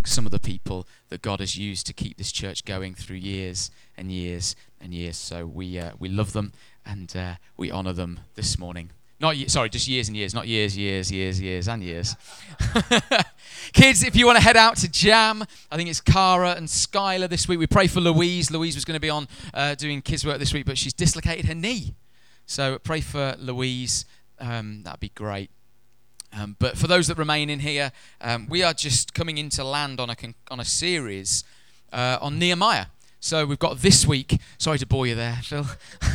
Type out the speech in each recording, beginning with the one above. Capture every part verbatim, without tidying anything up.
some of the people that God has used to keep this church going through years and years and years. So we uh, we love them and uh, we honour them this morning. Not ye- sorry, just years and years, not years, years, years, years, and years. Kids, if you want to head out to Jam, I think it's Cara and Skylar this week. We pray for Louise. Louise was going to be on uh, doing kids work this week, but she's dislocated her knee. So pray for Louise. Um, that'd be great. Um, but for those that remain in here, um, we are just coming into land on a con- on a series uh, on Nehemiah. So we've got this week. Sorry to bore you there, Phil.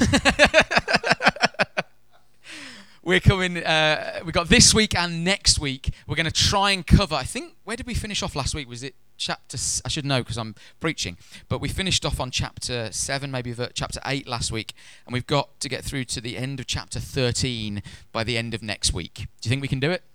We're coming, uh, we've got this week and next week. We're going to try and cover, I think, where did we finish off last week? Was it chapter, I should know because I'm preaching, but we finished off on chapter seven, maybe chapter eight last week, and we've got to get through to the end of chapter thirteen by the end of next week. Do you think we can do it?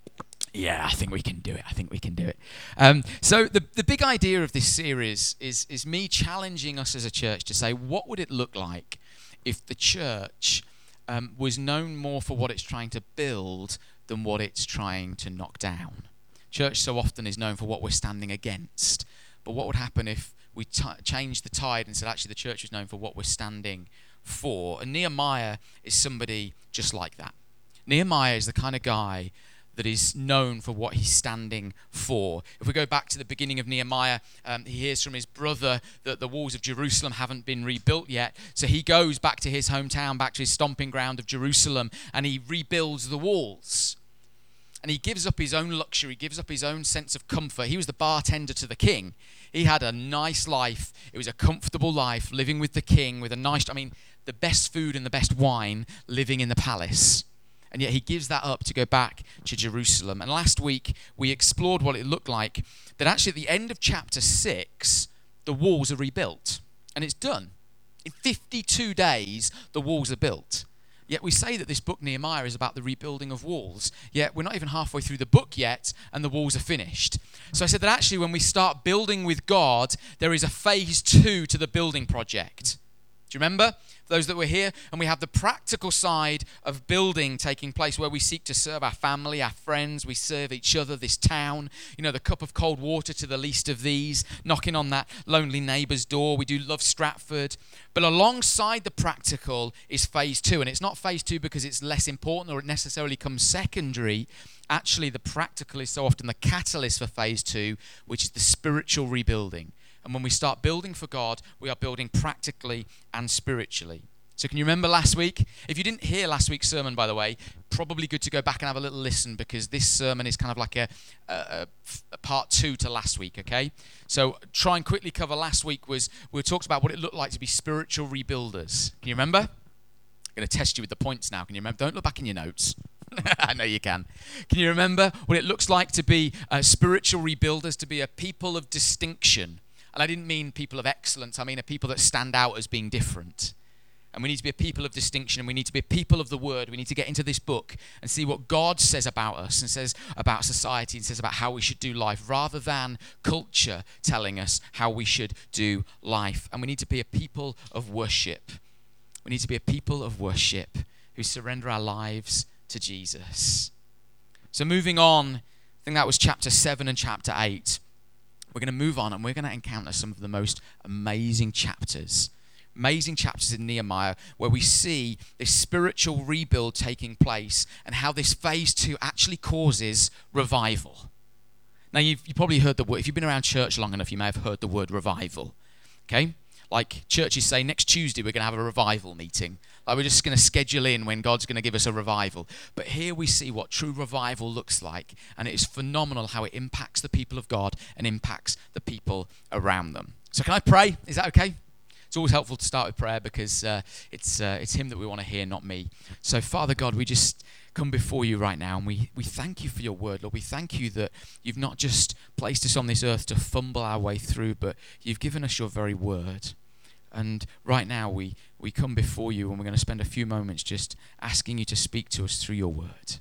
Yeah, I think we can do it. I think we can do it. Um, so the, the big idea of this series is, is me challenging us as a church to say, what would it look like if the church Um, was known more for what it's trying to build than what it's trying to knock down. Church so often is known for what we're standing against. But what would happen if we t- changed the tide and said actually the church is known for what we're standing for? And Nehemiah is somebody just like that. Nehemiah is the kind of guy that is known for what he's standing for. If we go back to the beginning of Nehemiah, um, he hears from his brother that the walls of Jerusalem haven't been rebuilt yet. So he goes back to his hometown, back to his stomping ground of Jerusalem, and he rebuilds the walls. And he gives up his own luxury, gives up his own sense of comfort. He was the bartender to the king. He had a nice life. It was a comfortable life, living with the king, with a nice, I mean, the best food and the best wine, living in the palace. And yet he gives that up to go back to Jerusalem. And last week, we explored what it looked like, that actually at the end of chapter six, the walls are rebuilt. And it's done. In fifty-two days, the walls are built. Yet we say that this book, Nehemiah, is about the rebuilding of walls. Yet we're not even halfway through the book yet, and the walls are finished. So I said that actually when we start building with God, there is a phase two to the building project. Do you remember? Those that were here, and we have the practical side of building taking place where we seek to serve our family, our friends, we serve each other, this town, you know, the cup of cold water to the least of these, knocking on that lonely neighbour's door. We do love Stratford. But alongside the practical is phase two, and it's not phase two because it's less important or it necessarily comes secondary. Actually, the practical is so often the catalyst for phase two, which is the spiritual rebuilding. And when we start building for God, we are building practically and spiritually. So can you remember last week? If you didn't hear last week's sermon, by the way, probably good to go back and have a little listen because this sermon is kind of like a, a, a part two to last week, okay? So try and quickly cover last week was, we talked about what it looked like to be spiritual rebuilders. Can you remember? I'm going to test you with the points now. Can you remember? Don't look back in your notes. I know you can. Can you remember what it looks like to be uh, spiritual rebuilders, to be a people of distinction? And I didn't mean people of excellence. I mean a people that stand out as being different. And we need to be a people of distinction. And we need to be a people of the word. We need to get into this book and see what God says about us and says about society and says about how we should do life rather than culture telling us how we should do life. And we need to be a people of worship. We need to be a people of worship who surrender our lives to Jesus. So moving on, I think that was chapter seven and chapter eight. We're going to move on and we're going to encounter some of the most amazing chapters. Amazing chapters in Nehemiah where we see this spiritual rebuild taking place and how this phase two actually causes revival. Now, you've, you've probably heard the word, if you've been around church long enough, you may have heard the word revival. Okay? Like churches say, next Tuesday we're going to have a revival meeting. Like we're just going to schedule in when God's going to give us a revival. But here we see what true revival looks like. And it is phenomenal how it impacts the people of God and impacts the people around them. So can I pray? Is that okay? It's always helpful to start with prayer because uh, it's uh, it's him that we want to hear, not me. So Father God, we just come before you right now and we, we thank you for your word, Lord. We thank you that you've not just placed us on this earth to fumble our way through, but you've given us your very word. And right now we, we come before you and we're going to spend a few moments just asking you to speak to us through your word.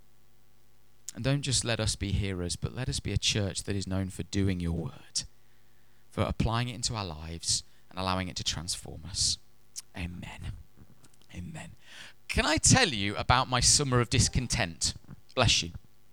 And don't just let us be hearers, but let us be a church that is known for doing your word, for applying it into our lives and allowing it to transform us. Amen. Amen. Can I tell you about my summer of discontent? Bless you.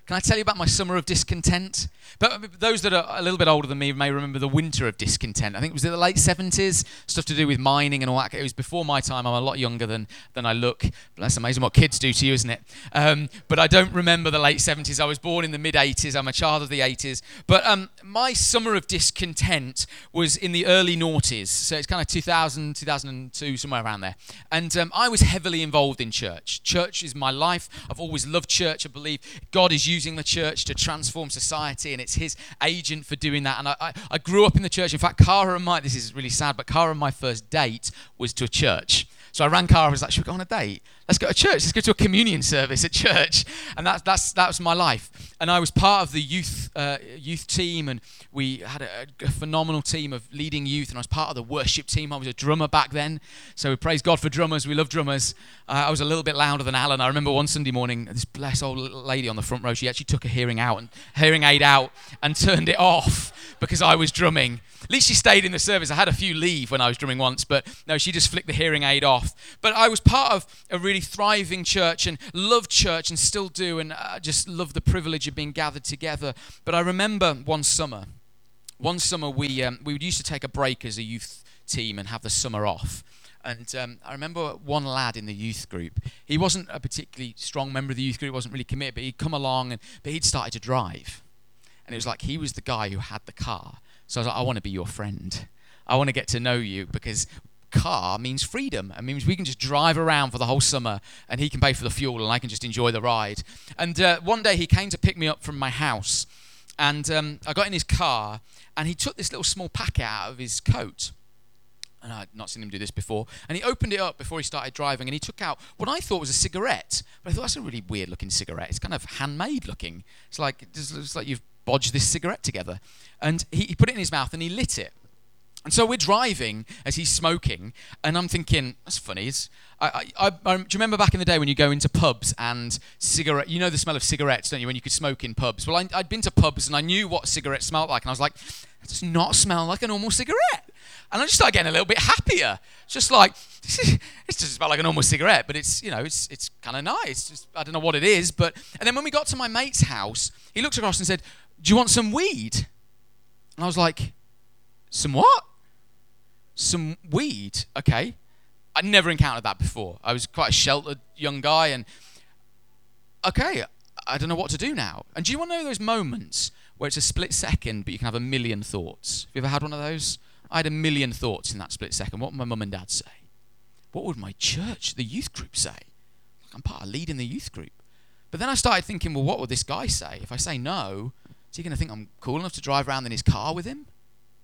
Can I tell you about my summer of discontent? But those that are a little bit older than me may remember the winter of discontent. I think it was in the late seventies, stuff to do with mining and all that. It was before my time. I'm a lot younger than, than I look. But that's amazing what kids do to you, isn't it? Um, but I don't remember the late seventies. I was born in the mid-eighties. I'm a child of the eighties. But um, my summer of discontent was in the early noughties. So it's kind of two thousand, two thousand two, somewhere around there. And um, I was heavily involved in church. Church is my life. I've always loved church. I believe God is using the church to transform society, and it's his agent for doing that. And I, I, I grew up in the church. In fact, Cara and my, this is really sad, but Cara and my first date was to a church. So I rang Cara and was like, should we go on a date? Let's go to church. Let's go to a communion service at church. And that, that's, that was my life. And I was part of the youth uh, youth team, and we had a, a phenomenal team of leading youth, and I was part of the worship team. I was a drummer back then. So we praise God for drummers. We love drummers. Uh, I was a little bit louder than Alan. I remember one Sunday morning, this blessed old little lady on the front row, she actually took a hearing out and hearing aid out and turned it off because I was drumming. At least she stayed in the service. I had a few leave when I was drumming once, but no, she just flicked the hearing aid off. But I was part of a really thriving church and loved church and still do, and I just love the privilege of being gathered together. But I remember one summer, one summer we um, we used to take a break as a youth team and have the summer off. And um, I remember one lad in the youth group. He wasn't a particularly strong member of the youth group, wasn't really committed, but he'd come along, and but he'd started to drive. And it was like he was the guy who had the car. So I was like, I want to be your friend. I want to get to know you, because car means freedom. It means we can just drive around for the whole summer, and he can pay for the fuel and I can just enjoy the ride. And uh, one day he came to pick me up from my house, and um, I got in his car, and he took this little small packet out of his coat. And I'd not seen him do this before. And he opened it up before he started driving, and he took out what I thought was a cigarette. But I thought, that's a really weird looking cigarette. It's kind of handmade looking. It's like, it just looks like you've bodged this cigarette together. And he, he put it in his mouth and he lit it. And so we're driving as he's smoking, and I'm thinking, that's funny. It's, I, I, I, I, do you remember back in the day when you go into pubs and cigarette, you know the smell of cigarettes, don't you, when you could smoke in pubs? Well, I, I'd been to pubs and I knew what cigarettes smelled like, and I was like, that does not smell like a normal cigarette. And I just started getting a little bit happier. It's just like, it just smelled like a normal cigarette, but it's, you know, it's it's kind of nice. It's just, I don't know what it is, but, and then when we got to my mate's house, he looked across and said, do you want some weed? And I was like, some what? Some weed, okay. I'd never encountered that before. I was quite a sheltered young guy, and okay, I don't know what to do now. And do you want to know those moments where it's a split second, but you can have a million thoughts? Have you ever had one of those? I had a million thoughts in that split second. What would my mum and dad say? What would my church, the youth group, say? Like, I'm part of leading the youth group. But then I started thinking, well, what would this guy say? If I say no, is he going to think I'm cool enough to drive around in his car with him?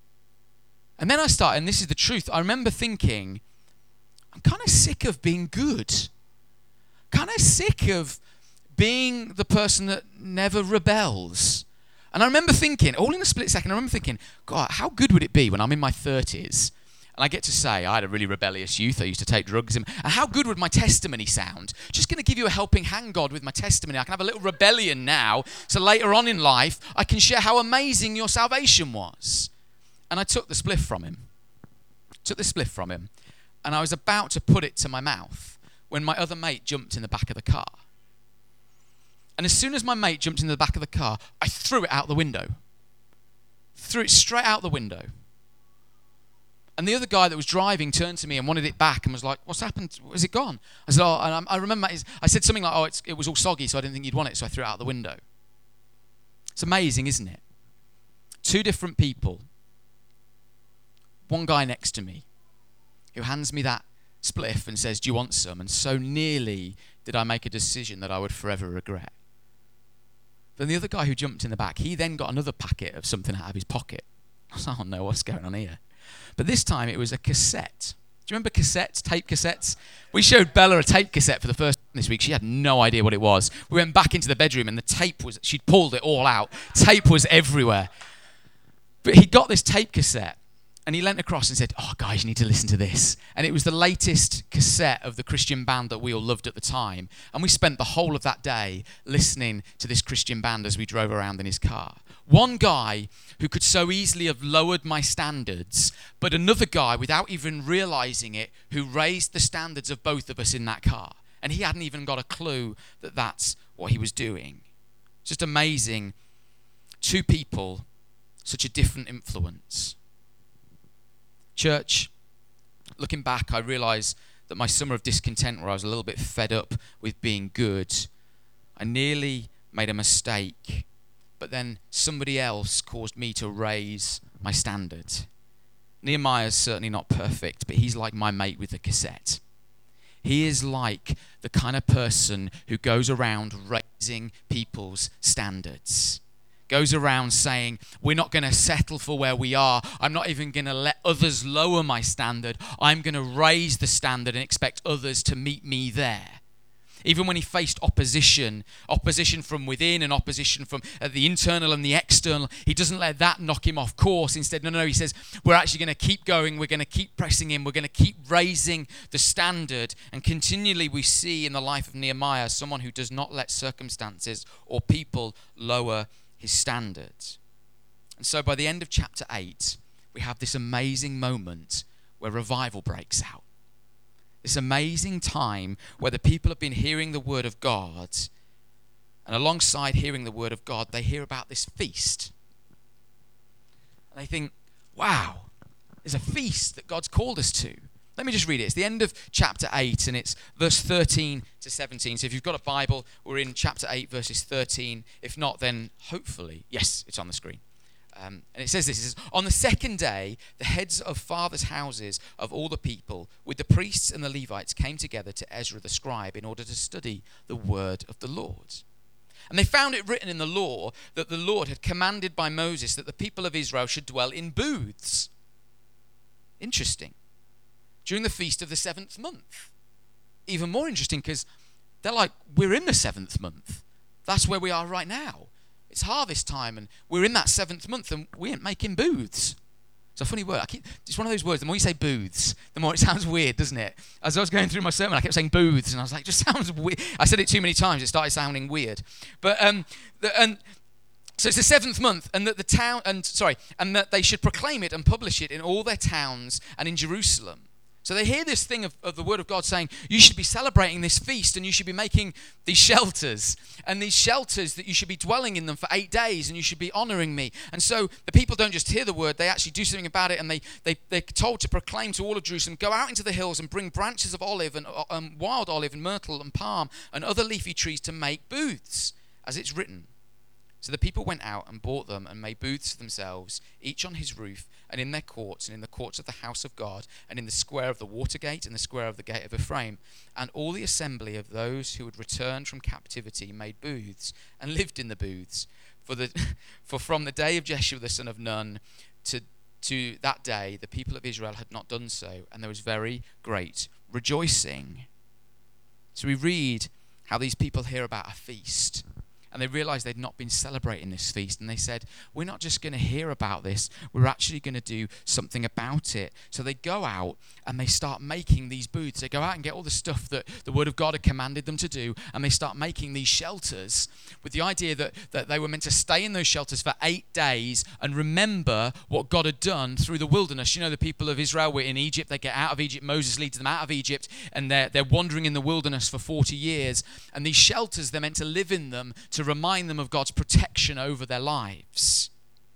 And then I started, and this is the truth, I remember thinking, I'm kind of sick of being good. Kind of sick of being the person that never rebels. And I remember thinking, all in a split second, I remember thinking, God, how good would it be when I'm in my thirties and I get to say, I had a really rebellious youth, I used to take drugs, and how good would my testimony sound? Just going to give you a helping hand, God, with my testimony. I can have a little rebellion now, so later on in life, I can share how amazing your salvation was. And I took the spliff from him. Took the spliff from him. And I was about to put it to my mouth when my other mate jumped in the back of the car. And as soon as my mate jumped in the back of the car, I threw it out the window. Threw it straight out the window. And the other guy that was driving turned to me and wanted it back and was like, what's happened? Is it gone? I said, oh, and I remember I said something like, oh, it's, it was all soggy, so I didn't think you'd want it, so I threw it out the window. It's amazing, isn't it? Two different people. One guy next to me who hands me that spliff and says, do you want some? And so nearly did I make a decision that I would forever regret. Then the other guy who jumped in the back, he then got another packet of something out of his pocket. I was like, oh no, what's going on here? But this time it was a cassette. Do you remember cassettes, tape cassettes? We showed Bella a tape cassette for the first time this week. She had no idea what it was. We went back into the bedroom and the tape was, she'd pulled it all out. Tape was everywhere. But he got this tape cassette. And he leant across and said, oh, guys, you need to listen to this. And it was the latest cassette of the Christian band that we all loved at the time. And we spent the whole of that day listening to this Christian band as we drove around in his car. One guy who could so easily have lowered my standards, but another guy, without even realizing it, who raised the standards of both of us in that car. And he hadn't even got a clue that that's what he was doing. It's just amazing. Two people, such a different influence. Church, looking back, I realise that my summer of discontent, where I was a little bit fed up with being good, I nearly made a mistake, but then somebody else caused me to raise my standard. Nehemiah's certainly not perfect, but he's like my mate with the cassette. He is like the kind of person who goes around raising people's standards. Goes around saying, we're not going to settle for where we are. I'm not even going to let others lower my standard. I'm going to raise the standard and expect others to meet me there. Even when he faced opposition, opposition from within and opposition from uh, the internal and the external, he doesn't let that knock him off course. Instead, no, no, no, he says, we're actually going to keep going. We're going to keep pressing in. We're going to keep raising the standard. And continually we see in the life of Nehemiah someone who does not let circumstances or people lower his standards. And so by the end of chapter eight, we have this amazing moment where revival breaks out. This amazing time where the people have been hearing the word of God, and alongside hearing the word of God, they hear about this feast. And they think, wow, there's a feast that God's called us to. Let me just read it. It's the end of chapter eight, and it's verse thirteen to seventeen. So if you've got a Bible, we're in chapter eight, verses thirteen. If not, then hopefully, yes, it's on the screen. Um, and it says this, it says, on the second day, the heads of fathers' houses of all the people, with the priests and the Levites, came together to Ezra the scribe in order to study the word of the Lord. And they found it written in the law that the Lord had commanded by Moses that the people of Israel should dwell in booths. Interesting. During the feast of the seventh month. Even more interesting because they're like, we're in the seventh month. That's where we are right now. It's harvest time and we're in that seventh month and we ain't making booths. It's a funny word. I keep, it's one of those words, the more you say booths, the more it sounds weird, doesn't it? As I was going through my sermon, I kept saying booths and I was like, it just sounds weird. I said it too many times, it started sounding weird. But, um, the, and so it's the seventh month and that the town, and sorry, and that they should proclaim it and publish it in all their towns and in Jerusalem. So they hear this thing of, of the word of God saying, you should be celebrating this feast and you should be making these shelters. And these shelters that you should be dwelling in them for eight days and you should be honoring me. And so the people don't just hear the word, they actually do something about it. And they, they, they're told to proclaim to all of Jerusalem, go out into the hills and bring branches of olive and um, wild olive and myrtle and palm and other leafy trees to make booths, as it's written. So the people went out and bought them and made booths for themselves, each on his roof, and in their courts, and in the courts of the house of God, and in the square of the water gate, and the square of the gate of Ephraim. And all the assembly of those who had returned from captivity made booths, and lived in the booths. For the for from the day of Jeshua the son of Nun to to that day, the people of Israel had not done so, and there was very great rejoicing. So we read how these people hear about a feast. And they realized they'd not been celebrating this feast. And they said, we're not just going to hear about this. We're actually going to do something about it. So they go out and they start making these booths. They go out and get all the stuff that the Word of God had commanded them to do. And they start making these shelters with the idea that, that they were meant to stay in those shelters for eight days and remember what God had done through the wilderness. You know, the people of Israel were in Egypt. They get out of Egypt. Moses leads them out of Egypt. And they're, they're wandering in the wilderness for forty years. And these shelters, they're meant to live in them to remind them of God's protection over their lives.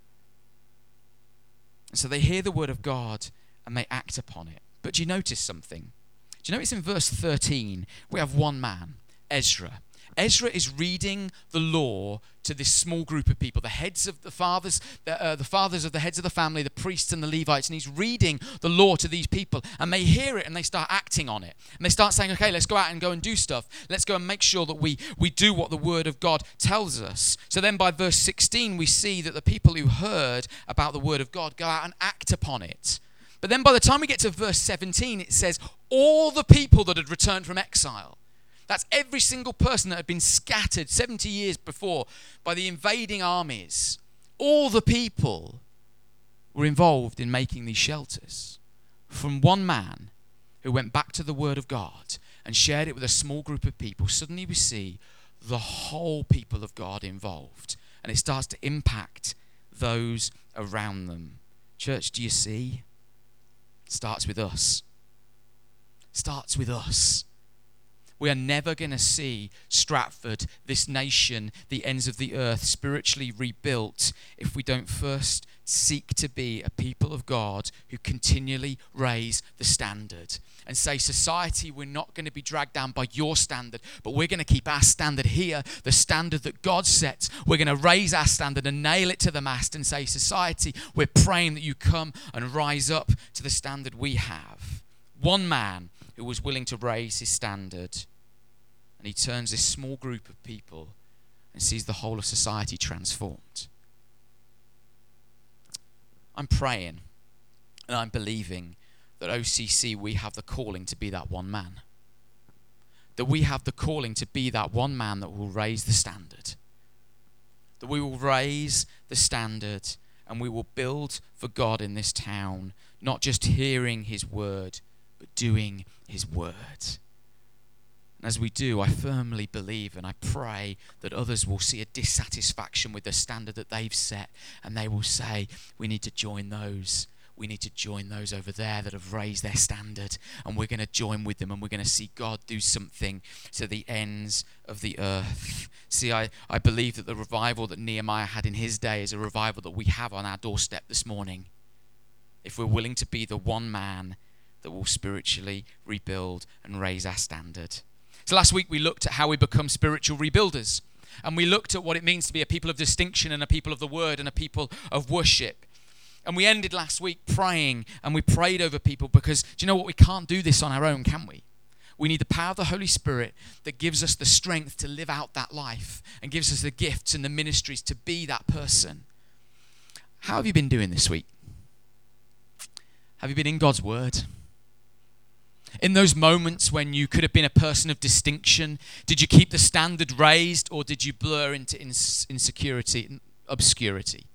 And so they hear the word of God and they act upon it. But do you notice something? Do you notice in verse thirteen, we have one man, Ezra. Ezra is reading the law to this small group of people, the heads of the fathers, the, uh, the fathers of the heads of the family, the priests and the Levites, and he's reading the law to these people, and they hear it and they start acting on it. And they start saying, okay, let's go out and go and do stuff. Let's go and make sure that we, we do what the word of God tells us. So then by verse sixteen, we see that the people who heard about the word of God go out and act upon it. But then by the time we get to verse seventeen, it says, all the people that had returned from exile. That's every single person that had been scattered seventy years before by the invading armies. All the people were involved in making these shelters. From one man who went back to the word of God and shared it with a small group of people, suddenly we see the whole people of God involved. And it starts to impact those around them. Church, do you see? It starts with us. It starts with us. We are never going to see Stratford, this nation, the ends of the earth, spiritually rebuilt if we don't first seek to be a people of God who continually raise the standard and say, society, we're not going to be dragged down by your standard, but we're going to keep our standard here, the standard that God sets. We're going to raise our standard and nail it to the mast and say, society, we're praying that you come and rise up to the standard we have. One man who was willing to raise his standard, and he turns this small group of people and sees the whole of society transformed. I'm praying and I'm believing that O C C, we have the calling to be that one man. That we have the calling to be that one man that will raise the standard. That we will raise the standard and we will build for God in this town, not just hearing his word, but doing his word. And as we do, I firmly believe and I pray that others will see a dissatisfaction with the standard that they've set, and they will say, we need to join those. We need to join those over there that have raised their standard, and we're going to join with them, and we're going to see God do something to the ends of the earth. See, I, I believe that the revival that Nehemiah had in his day is a revival that we have on our doorstep this morning. If we're willing to be the one man that will spiritually rebuild and raise our standard. So last week we looked at how we become spiritual rebuilders, and we looked at what it means to be a people of distinction and a people of the word and a people of worship. And we ended last week praying, and we prayed over people because, do you know what? We can't do this on our own, can we? We need the power of the Holy Spirit that gives us the strength to live out that life and gives us the gifts and the ministries to be that person. How have you been doing this week? Have you been in God's word? In those moments when you could have been a person of distinction, did you keep the standard raised, or did you blur into ins- insecurity and obscurity?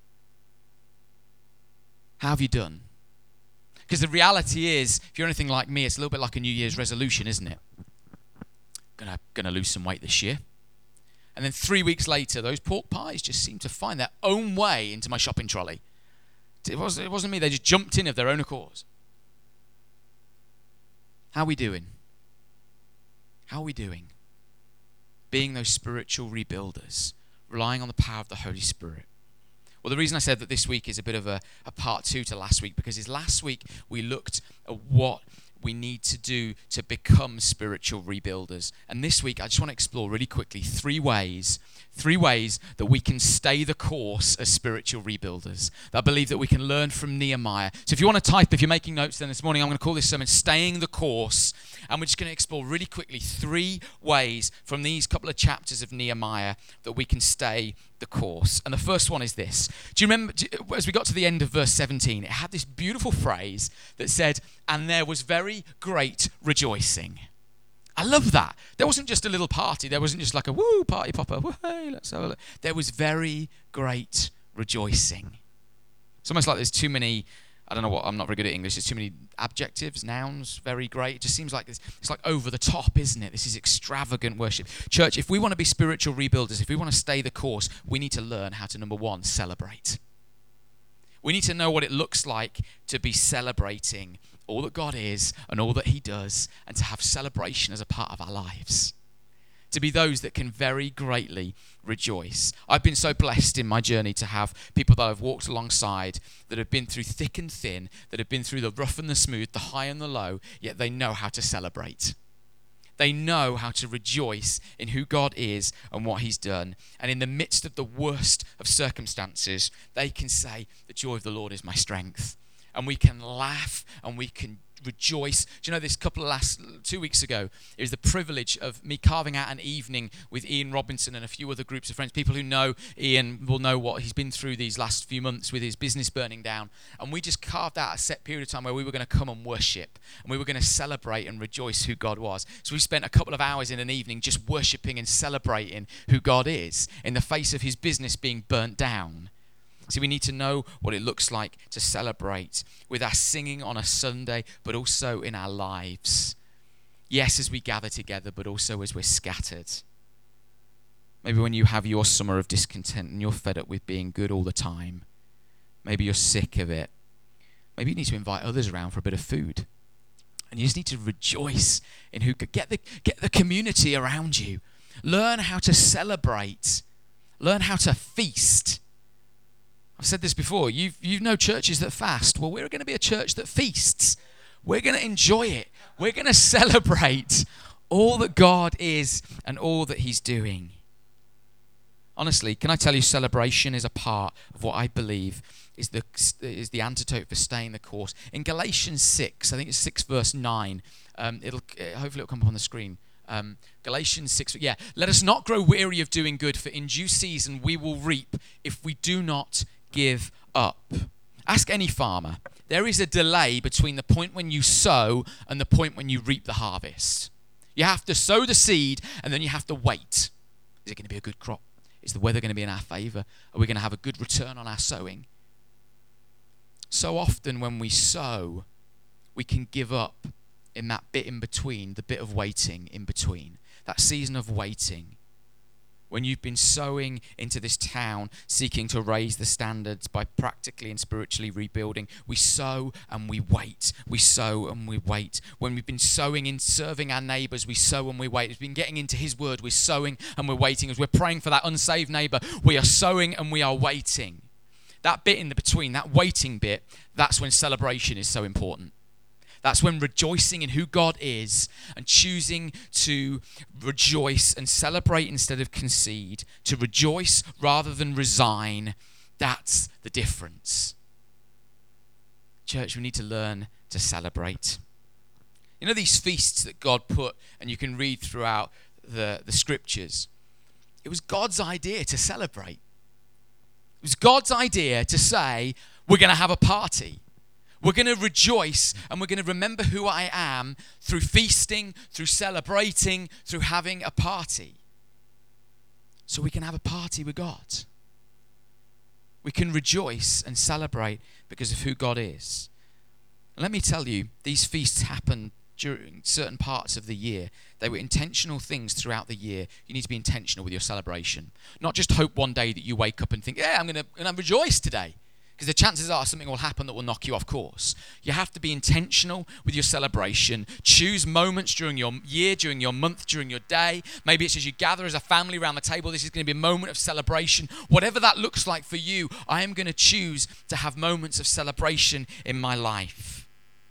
How have you done? Because the reality is, if you're anything like me, it's a little bit like a New Year's resolution, isn't it? Gonna, gonna lose some weight this year. And then three weeks later, those pork pies just seem to find their own way into my shopping trolley. It wasn't, it wasn't me, they just jumped in of their own accord. How are we doing? How are we doing? Being those spiritual rebuilders, relying on the power of the Holy Spirit. Well, the reason I said that this week is a bit of a, a part two to last week, because is last week we looked at what we need to do to become spiritual rebuilders. And this week I just want to explore really quickly three ways, three ways that we can stay the course as spiritual rebuilders. That I believe that we can learn from Nehemiah. So if you want to type, if you're making notes, then this morning I'm going to call this sermon Staying the Course. And we're just going to explore really quickly three ways from these couple of chapters of Nehemiah that we can stay the course. And the first one is this. Do you remember, as we got to the end of verse seventeen, it had this beautiful phrase that said, and there was very great rejoicing. I love that. There wasn't just a little party. There wasn't just like a woo, party popper. Woo, hey, let's have a look. There was very great rejoicing. It's almost like there's too many, I don't know what, I'm not very good at English. There's too many adjectives, nouns, very great. It just seems like this, it's like over the top, isn't it? This is extravagant worship. Church, if we want to be spiritual rebuilders, if we want to stay the course, we need to learn how to, number one, celebrate. We need to know what it looks like to be celebrating all that God is and all that he does, and to have celebration as a part of our lives. To be those that can very greatly rejoice. I've been so blessed in my journey to have people that I've walked alongside that have been through thick and thin, that have been through the rough and the smooth, the high and the low, yet they know how to celebrate. They know how to rejoice in who God is and what he's done. And in the midst of the worst of circumstances, they can say, the joy of the Lord is my strength. And we can laugh and we can rejoice. Do you know, this couple of last, two weeks ago, it was the privilege of me carving out an evening with Ian Robinson and a few other groups of friends. People who know Ian will know what he's been through these last few months with his business burning down. And we just carved out a set period of time where we were going to come and worship. And we were going to celebrate and rejoice who God was. So we spent a couple of hours in an evening just worshiping and celebrating who God is in the face of his business being burnt down. See, we need to know what it looks like to celebrate with our singing on a Sunday, but also in our lives. Yes, as we gather together, but also as we're scattered. Maybe when you have your summer of discontent and you're fed up with being good all the time. Maybe you're sick of it. Maybe you need to invite others around for a bit of food. And you just need to rejoice in who could get the get the community around you. Learn how to celebrate. Learn how to feast. I've said this before. You've you know churches that fast. Well, we're going to be a church that feasts. We're going to enjoy it. We're going to celebrate all that God is and all that he's doing. Honestly, can I tell you, celebration is a part of what I believe is the is the antidote for staying the course. In Galatians six, I think it's six verse nine, um, it'll hopefully it'll come up on the screen. Um, Galatians six, yeah. Let us not grow weary of doing good, for in due season we will reap if we do not give up. Ask any farmer. There is a delay between the point when you sow and the point when you reap the harvest. You have to sow the seed and then you have to wait. Is it going to be a good crop? Is the weather going to be in our favor? Are we going to have a good return on our sowing? So often when we sow, we can give up in that bit in between, the bit of waiting in between, that season of waiting. When you've been sowing into this town, seeking to raise the standards by practically and spiritually rebuilding, we sow and we wait. We sow and we wait. When we've been sowing in serving our neighbours, we sow and we wait. As we've been getting into his word, we're sowing and we're waiting. As we're praying for that unsaved neighbour, we are sowing and we are waiting. That bit in the between, that waiting bit, that's when celebration is so important. That's when rejoicing in who God is and choosing to rejoice and celebrate instead of concede, to rejoice rather than resign, that's the difference. Church, we need to learn to celebrate. You know these feasts that God put, and you can read throughout the, the scriptures, it was God's idea to celebrate. It was God's idea to say, we're going to have a party. We're going to rejoice and we're going to remember who I am through feasting, through celebrating, through having a party. So we can have a party with God. We can rejoice and celebrate because of who God is. And let me tell you, these feasts happen during certain parts of the year. They were intentional things throughout the year. You need to be intentional with your celebration. Not just hope one day that you wake up and think, yeah, I'm going to, going to rejoice today. Because the chances are something will happen that will knock you off course. You have to be intentional with your celebration. Choose moments during your year, during your month, during your day. Maybe it's as you gather as a family around the table. This is going to be a moment of celebration. Whatever that looks like for you, I am going to choose to have moments of celebration in my life.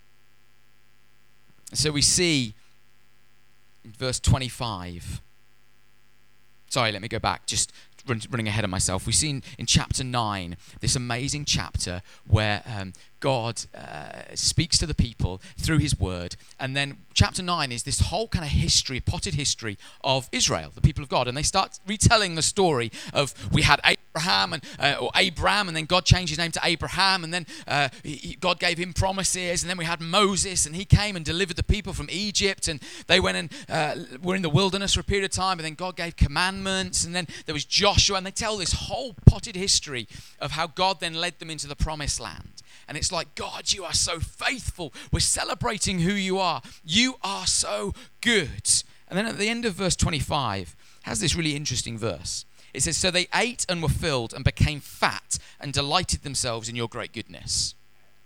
And so we see in verse twenty-five. Sorry, let me go back. Just running ahead of myself. We've seen in chapter nine this amazing chapter where um, God uh, speaks to the people through his word, and then chapter nine is this whole kind of history, potted history of Israel, the people of God, and they start retelling the story of we had Abraham and uh, or Abram, and then God changed his name to Abraham, and then uh, he, God gave him promises, and then we had Moses, and he came and delivered the people from Egypt, and they went and uh, were in the wilderness for a period of time, and then God gave commandments, and then there was Joshua, and they tell this whole potted history of how God then led them into the promised land. And it's like, God, you are so faithful. We're celebrating who you are. You are so good. And then at the end of verse twenty-five, it has this really interesting verse. It says, so they ate and were filled and became fat and delighted themselves in your great goodness.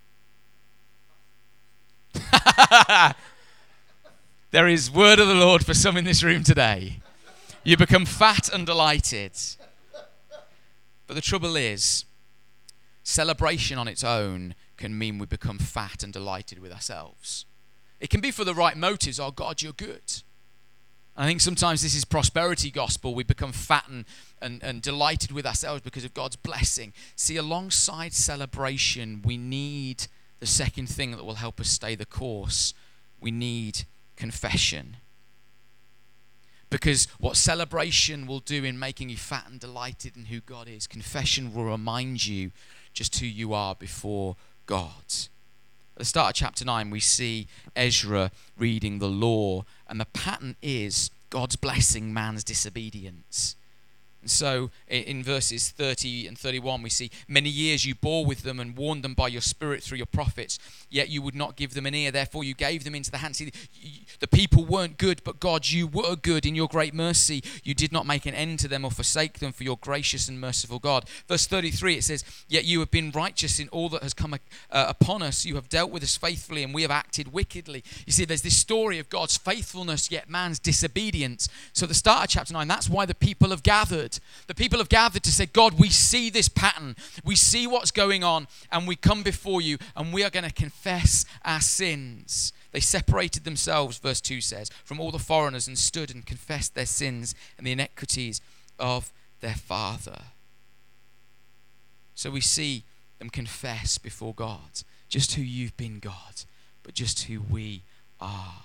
There is word of the Lord for some in this room today. You become fat and delighted. But the trouble is, celebration on its own can mean we become fat and delighted with ourselves. It can be for the right motives. Oh, God, you're good. And I think sometimes this is prosperity gospel. We become fat and, and, and delighted with ourselves because of God's blessing. See, alongside celebration, we need the second thing that will help us stay the course. We need confession. Because what celebration will do in making you fat and delighted in who God is, confession will remind you just who you are before God. At the start of chapter nine, we see Ezra reading the law, and the pattern is God's blessing man's disobedience. And So in verses thirty and thirty-one, we see, many years you bore with them and warned them by your spirit through your prophets, yet you would not give them an ear. Therefore you gave them into the hands. See, the people weren't good, but God, you were good. In your great mercy, you did not make an end to them or forsake them, for your gracious and merciful God. Verse thirty-three, it says, yet you have been righteous in all that has come uh, upon us. You have dealt with us faithfully, and we have acted wickedly. You see, there's this story of God's faithfulness, yet man's disobedience. So at the start of chapter nine, that's why the people have gathered. The people have gathered to say, God, we see this pattern. We see what's going on, and we come before you, and we are going to confess our sins. They separated themselves, verse two says, from all the foreigners and stood and confessed their sins and the iniquities of their father. So we see them confess before God just who you've been, God, but just who we are.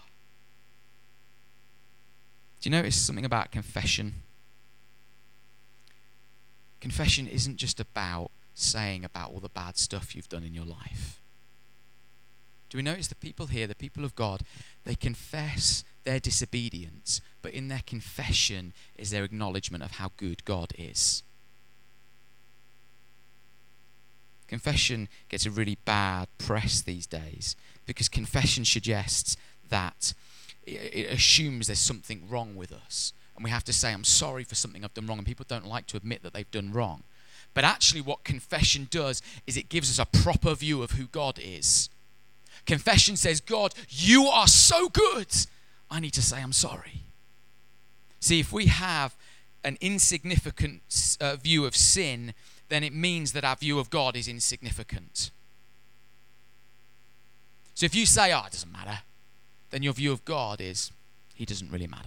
Do you notice something about confession? Confession isn't just about saying about all the bad stuff you've done in your life. Do we notice the people here, the people of God, they confess their disobedience, but in their confession is their acknowledgement of how good God is. Confession gets a really bad press these days because confession suggests that it assumes there's something wrong with us. And we have to say, I'm sorry for something I've done wrong. And people don't like to admit that they've done wrong. But actually what confession does is it gives us a proper view of who God is. Confession says, God, you are so good. I need to say I'm sorry. See, if we have an insignificant uh, view of sin, then it means that our view of God is insignificant. So if you say, oh, it doesn't matter, then your view of God is, he doesn't really matter.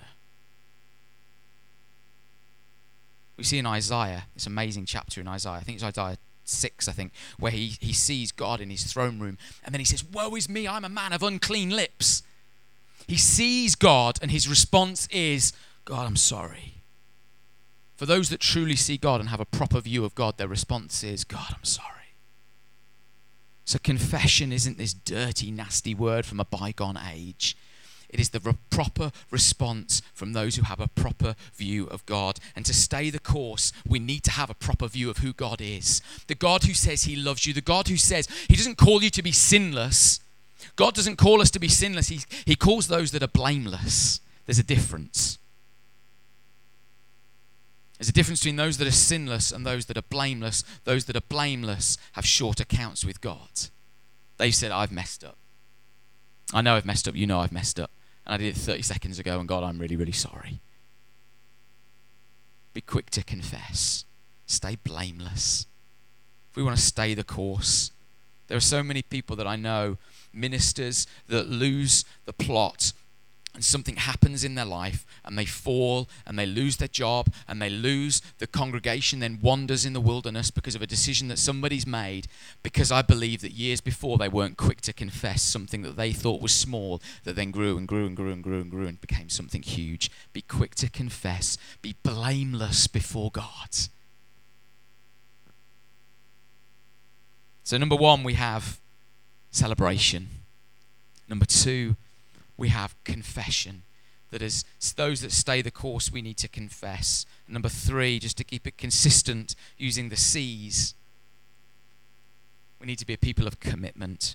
We see in Isaiah, this amazing chapter in Isaiah, I think it's Isaiah six, I think, where he, he sees God in his throne room, and then he says, woe is me, I'm a man of unclean lips. He sees God, and his response is, God, I'm sorry. For those that truly see God and have a proper view of God, their response is, God, I'm sorry. So confession isn't this dirty, nasty word from a bygone age. It is the re- proper response from those who have a proper view of God. And to stay the course, we need to have a proper view of who God is. The God who says he loves you. The God who says he doesn't call you to be sinless. God doesn't call us to be sinless. He, he calls those that are blameless. There's a difference. There's a difference between those that are sinless and those that are blameless. Those that are blameless have short accounts with God. They've said, I've messed up. I know I've messed up. You know I've messed up. And I did it thirty seconds ago, and God, I'm really, really sorry. Be quick to confess. Stay blameless. If we want to stay the course, there are so many people that I know, ministers, that lose the plot, and something happens in their life, and they fall, and they lose their job, and they lose the congregation, then wanders in the wilderness because of a decision that somebody's made, because I believe that years before they weren't quick to confess something that they thought was small, that then grew and grew and grew and grew and grew and became something huge. Be quick to confess. Be blameless before God. So number one, we have celebration. Number two, we have confession. That as those that stay the course, we need to confess. And number three, just to keep it consistent, using the C's, we need to be a people of commitment.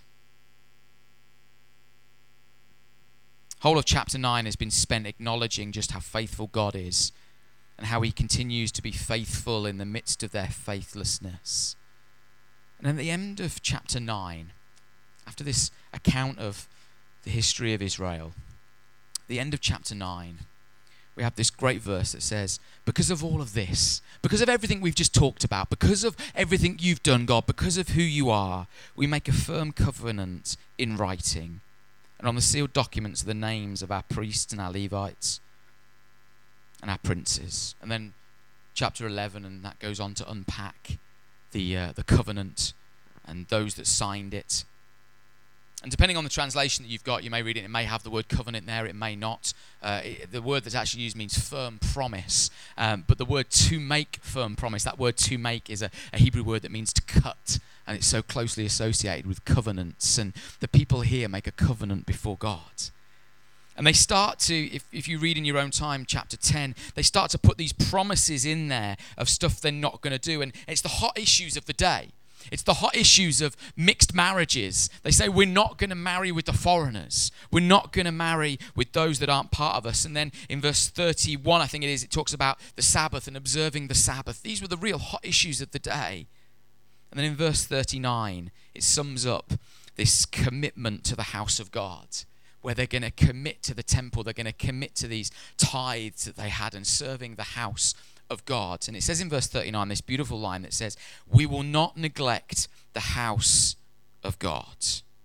Whole of chapter nine has been spent acknowledging just how faithful God is and how he continues to be faithful in the midst of their faithlessness. And at the end of chapter nine, after this account of the history of Israel, the end of chapter nine, we have this great verse that says, because of all of this, because of everything we've just talked about, because of everything you've done, God, because of who you are, we make a firm covenant in writing. And on the sealed documents are the names of our priests and our Levites and our princes. And then chapter eleven, and that goes on to unpack the uh, the covenant and those that signed it. And depending on the translation that you've got, you may read it, it may have the word covenant there, it may not. Uh, it, the word that's actually used means firm promise. Um, but the word to make firm promise, that word to make is a, a Hebrew word that means to cut. And it's so closely associated with covenants. And the people here make a covenant before God. And they start to, if, if you read in your own time, chapter ten, they start to put these promises in there of stuff they're not going to do. And it's the hot issues of the day. It's the hot issues of mixed marriages. They say we're not going to marry with the foreigners. We're not going to marry with those that aren't part of us. And then in verse thirty-one, I think it is, it talks about the Sabbath and observing the Sabbath. These were the real hot issues of the day. And then in verse thirty-nine, it sums up this commitment to the house of God, where they're going to commit to the temple. They're going to commit to these tithes that they had and serving the house of God. And it says in verse thirty-nine, this beautiful line that says, we will not neglect the house of God.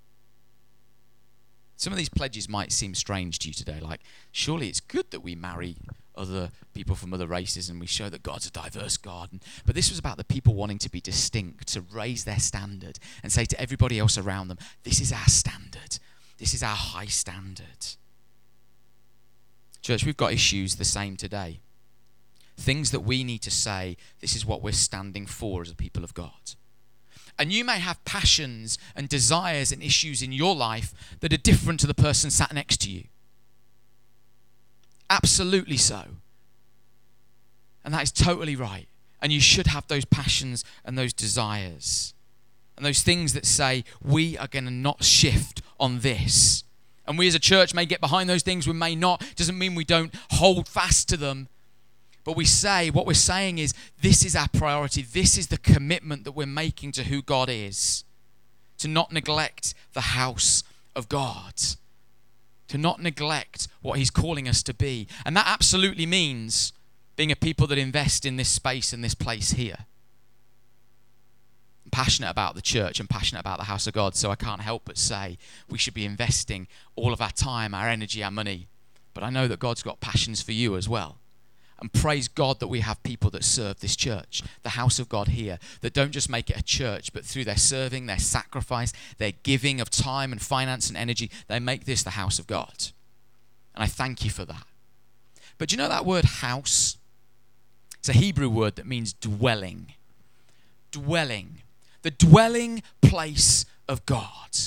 Some of these pledges might seem strange to you today, like, surely it's good that we marry other people from other races and we show that God's a diverse God. But this was about the people wanting to be distinct, to raise their standard and say to everybody else around them, this is our standard. This is our high standard. Church, we've got issues the same today. Things that we need to say, this is what we're standing for as a people of God. And you may have passions and desires and issues in your life that are different to the person sat next to you. Absolutely so. And that is totally right. And you should have those passions and those desires. And those things that say, we are going to not shift on this. And we as a church may get behind those things, we may not. Doesn't mean we don't hold fast to them. But we say, what we're saying is, this is our priority. This is the commitment that we're making to who God is. To not neglect the house of God. To not neglect what he's calling us to be. And that absolutely means being a people that invest in this space and this place here. I'm passionate about the church and passionate about the house of God, so I can't help but say we should be investing all of our time, our energy, our money. But I know that God's got passions for you as well. And praise God that we have people that serve this church, the house of God here, that don't just make it a church, but through their serving, their sacrifice, their giving of time and finance and energy, they make this the house of God. And I thank you for that. But do you know that word house? It's a Hebrew word that means dwelling. Dwelling. The dwelling place of God.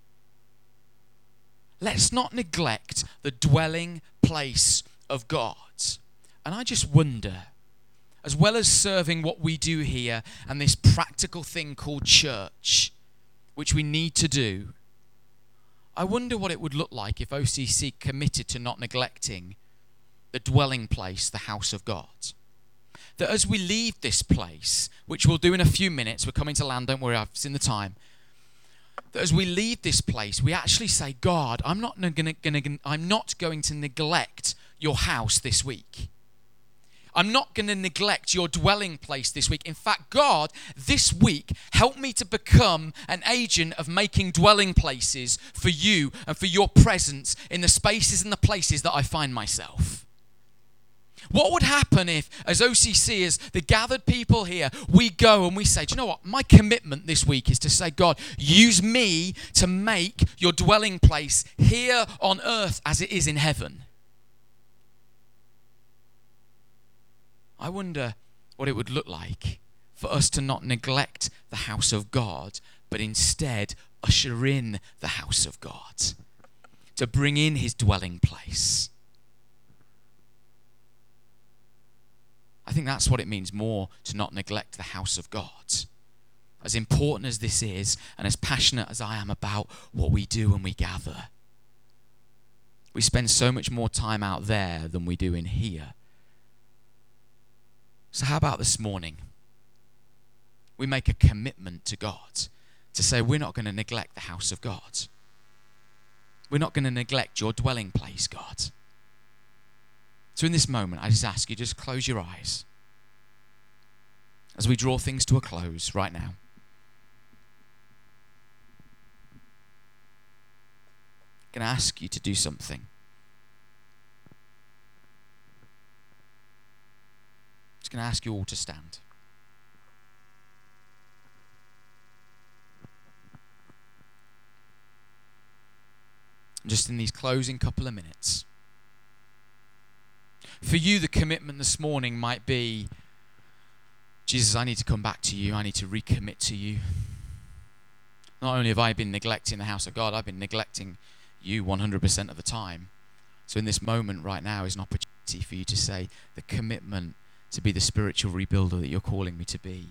Let's not neglect the dwelling place of God. And I just wonder, as well as serving what we do here and this practical thing called church, which we need to do, I wonder what it would look like if O C C committed to not neglecting the dwelling place, the house of God. That as we leave this place, which we'll do in a few minutes, we're coming to land, don't worry, I've seen the time. That as we leave this place, we actually say, God, I'm not gonna, gonna, I'm not going to neglect your house this week. I'm not going to neglect your dwelling place this week. In fact, God, this week, help me to become an agent of making dwelling places for you and for your presence in the spaces and the places that I find myself. What would happen if, as O C C, as the gathered people here, we go and we say, do you know what? My commitment this week is to say, God, use me to make your dwelling place here on earth as it is in heaven. I wonder what it would look like for us to not neglect the house of God, but instead usher in the house of God, to bring in his dwelling place. I think that's what it means more to not neglect the house of God. As important as this is, and as passionate as I am about what we do when we gather, we spend so much more time out there than we do in here. So how about this morning? We make a commitment to God to say we're not going to neglect the house of God. We're not going to neglect your dwelling place, God. So in this moment, I just ask you, just close your eyes as we draw things to a close right now. I'm going to ask you to do something. I'm going to ask you all to stand. Just in these closing couple of minutes. For you, the commitment this morning might be, Jesus, I need to come back to you. I need to recommit to you. Not only have I been neglecting the house of God, I've been neglecting you one hundred percent of the time. So in this moment right now is an opportunity for you to say the commitment to be the spiritual rebuilder that you're calling me to be.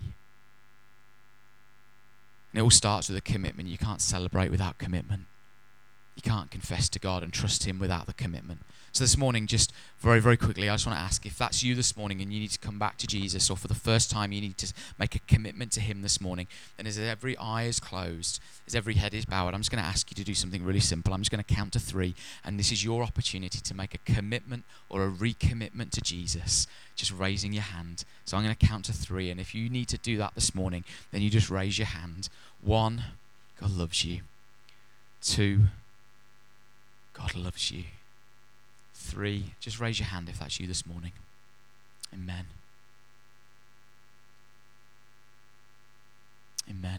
And it all starts with a commitment. You can't celebrate without commitment. You can't confess to God and trust him without the commitment. So this morning, just very, very quickly, I just want to ask if that's you this morning and you need to come back to Jesus, or for the first time you need to make a commitment to him this morning, then as every eye is closed, as every head is bowed, I'm just going to ask you to do something really simple. I'm just going to count to three, and this is your opportunity to make a commitment or a recommitment to Jesus, just raising your hand. So I'm going to count to three, and if you need to do that this morning, then you just raise your hand. One, God loves you. Two, God loves you. Three, just raise your hand if that's you this morning. Amen. Amen.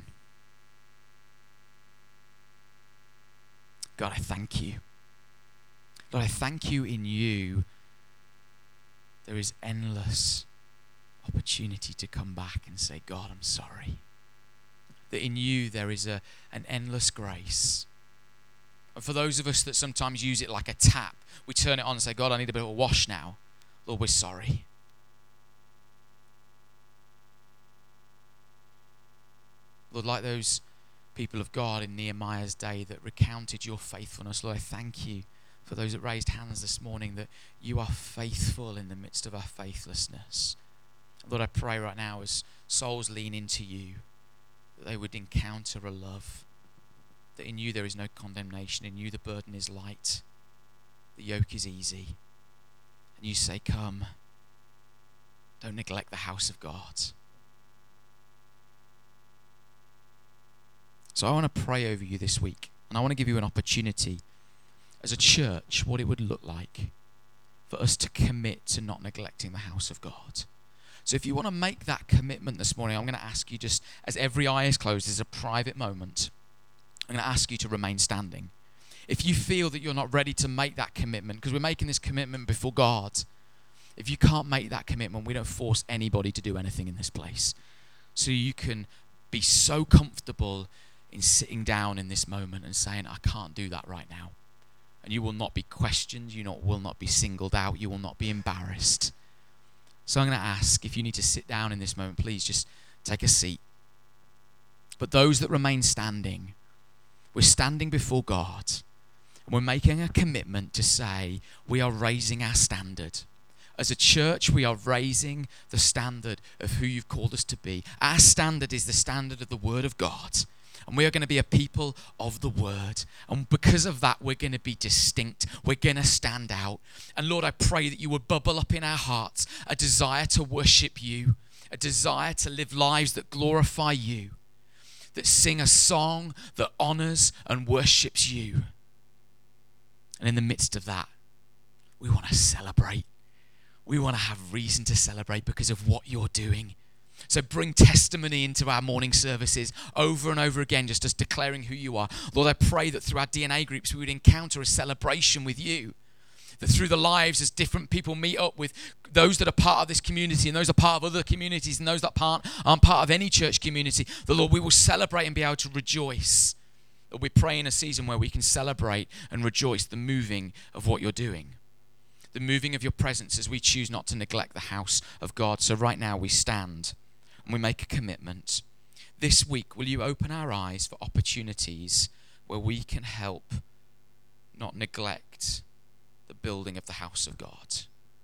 God, I thank you. Lord, I thank you in you. There is endless opportunity to come back and say, God, I'm sorry. That in you there is a, an endless grace. And for those of us that sometimes use it like a tap, we turn it on and say, God, I need a bit of a wash now. Lord, we're sorry. Lord, like those people of God in Nehemiah's day that recounted your faithfulness, Lord, I thank you for those that raised hands this morning, that you are faithful in the midst of our faithlessness. Lord, I pray right now as souls lean into you, that they would encounter a love, that in you there is no condemnation, in you the burden is light, the yoke is easy, and you say, come, don't neglect the house of God. So I want to pray over you this week, and I want to give you an opportunity as a church what it would look like for us to commit to not neglecting the house of God. So if you want to make that commitment this morning, I'm going to ask you, just as every eye is closed, as a private moment, I'm going to ask you to remain standing. If you feel that you're not ready to make that commitment, because we're making this commitment before God, if you can't make that commitment, we don't force anybody to do anything in this place. So you can be so comfortable in sitting down in this moment and saying, I can't do that right now. And you will not be questioned, you not, will not be singled out, you will not be embarrassed. So I'm going to ask, if you need to sit down in this moment, please just take a seat. But those that remain standing, we're standing before God, and we're making a commitment to say we are raising our standard. As a church, we are raising the standard of who you've called us to be. Our standard is the standard of the Word of God. And we are going to be a people of the Word. And because of that, we're going to be distinct. We're going to stand out. And Lord, I pray that you would bubble up in our hearts a desire to worship you, a desire to live lives that glorify you, that sing a song that honors and worships you. And in the midst of that, we want to celebrate. We want to have reason to celebrate because of what you're doing. So bring testimony into our morning services over and over again, just as declaring who you are. Lord, I pray that through our D N A groups, we would encounter a celebration with you. That through the lives, as different people meet up with those that are part of this community and those are part of other communities and those that aren't, aren't part of any church community, the Lord, we will celebrate and be able to rejoice. That we pray in a season where we can celebrate and rejoice the moving of what you're doing. The moving of your presence as we choose not to neglect the house of God. So right now we stand and we make a commitment. This week, will you open our eyes for opportunities where we can help not neglect the building of the house of God?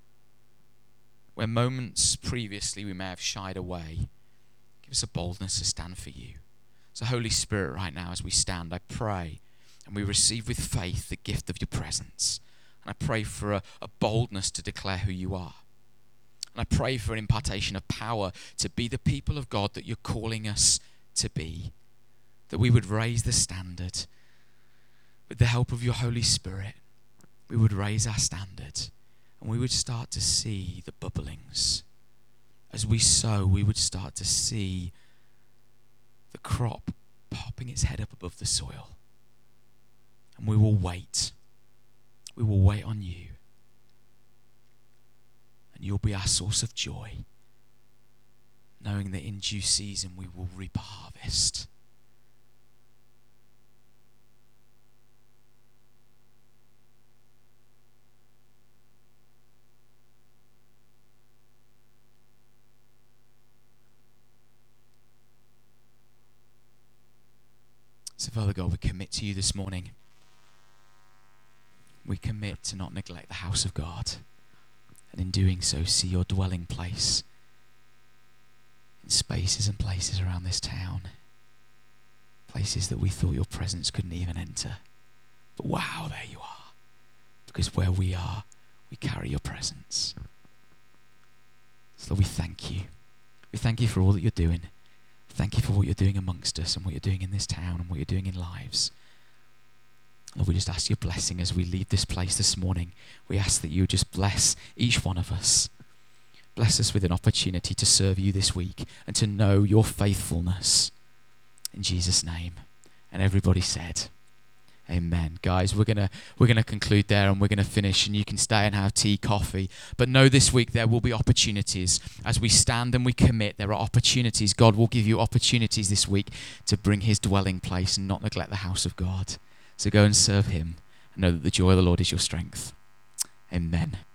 Where moments previously we may have shied away, give us a boldness to stand for you. So Holy Spirit, right now as we stand, I pray and we receive with faith the gift of your presence. And I pray for a, a boldness to declare who you are. And I pray for an impartation of power to be the people of God that you're calling us to be. That we would raise the standard. With the help of your Holy Spirit, we would raise our standard. And we would start to see the bubblings. As we sow, we would start to see the crop popping its head up above the soil. And we will wait. We will wait on you. And you'll be our source of joy, knowing that in due season we will reap a harvest. So, Father God, we commit to you this morning. We commit to not neglect the house of God, and in doing so, see your dwelling place in spaces and places around this town. Places that we thought your presence couldn't even enter. But wow, there you are. Because where we are, we carry your presence. So we thank you. We thank you for all that you're doing. Thank you for what you're doing amongst us and what you're doing in this town and what you're doing in lives. Lord, we just ask your blessing as we leave this place this morning. We ask that you just bless each one of us. Bless us with an opportunity to serve you this week and to know your faithfulness. In Jesus' name. And everybody said, amen. Guys, we're gonna we're gonna conclude there and we're gonna finish, and you can stay and have tea, coffee. But know this week there will be opportunities. As we stand and we commit, there are opportunities. God will give you opportunities this week to bring his dwelling place and not neglect the house of God. So go and serve him and know that the joy of the Lord is your strength. Amen.